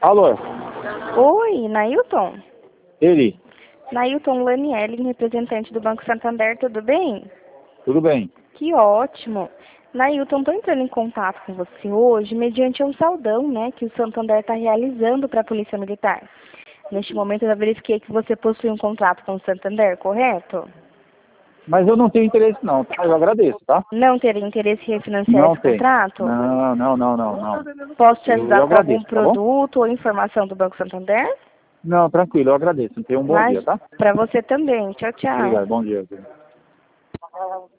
Alô? Oi, Nailton? Ele? Nailton Lanielli, representante do Banco Santander, tudo bem? Tudo bem? Que ótimo. Nailton, estou entrando em contato com você hoje mediante um saldão, né, que o Santander está realizando para a Polícia Militar. Neste momento, eu já verifiquei que você possui um contrato com o Santander, correto? Mas eu não tenho interesse não, tá? Eu agradeço, tá? Não teria interesse em refinanciar Não esse tem. contrato? Não. Posso te Eu ajudar com algum agradeço, tá bom? produto ou informação do Banco Santander? Não, tranquilo, eu agradeço. Tenha um bom Mas dia, tá? para você também. Tchau, tchau. Obrigado, bom dia.